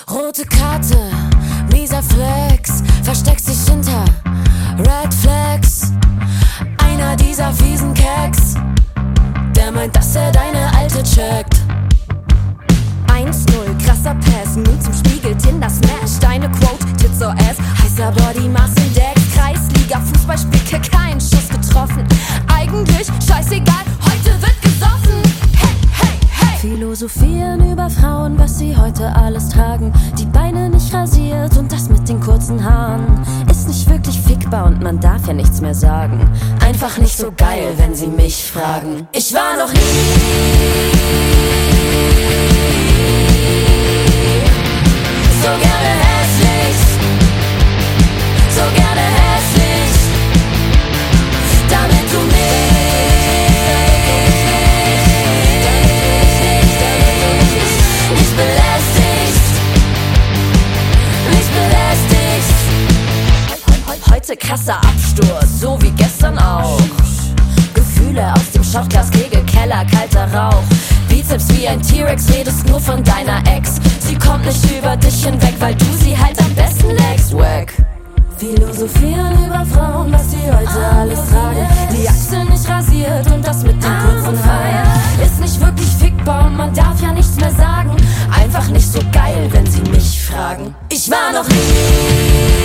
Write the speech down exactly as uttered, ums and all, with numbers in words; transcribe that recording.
Rote Karte, mieser Flex, versteckt sich hinter Red Flags. Einer dieser fiesen Keks, der meint, dass er deine Alte checkt. eins null, krasser Pass, nun zum Spiegel, Tinder Smash. Deine Quote, Tits or Ass, heißer Body, Mass Index. Kreisliga, Fußballspiel, kein Schuss getroffen. Eigentlich scheißegal, heute wird gesoffen. Hey, hey, hey. Philosophieren über Frauen, was sie heute alles tragen. Die Beine nicht rasiert und das mit den kurzen Haaren. Ist nicht wirklich fickbar und man darf ja nichts mehr sagen. Einfach nicht so geil, wenn sie mich fragen. Ich war noch nie so gerne hässlich, so gerne hässlich, damit du mich nicht belästigst, nicht belästigst. Heute krasser Absturz, so wie gestern auch. Gefühle aus dem Shotglas, Kegel, Keller, kalter Rauch. Bizeps wie ein T-Rex, redest nur von deiner Ex. Sie kommt nicht über dich hinweg, weil du sie halt am besten legst. Wack. Philosophieren über Frauen, was sie heute alles tragen. Die Achsel nicht rasiert und das mit den kurzen Haaren. Ist nicht wirklich fickbar und man darf ja nichts mehr sagen. Einfach nicht so geil, wenn sie mich fragen. Ich war noch nie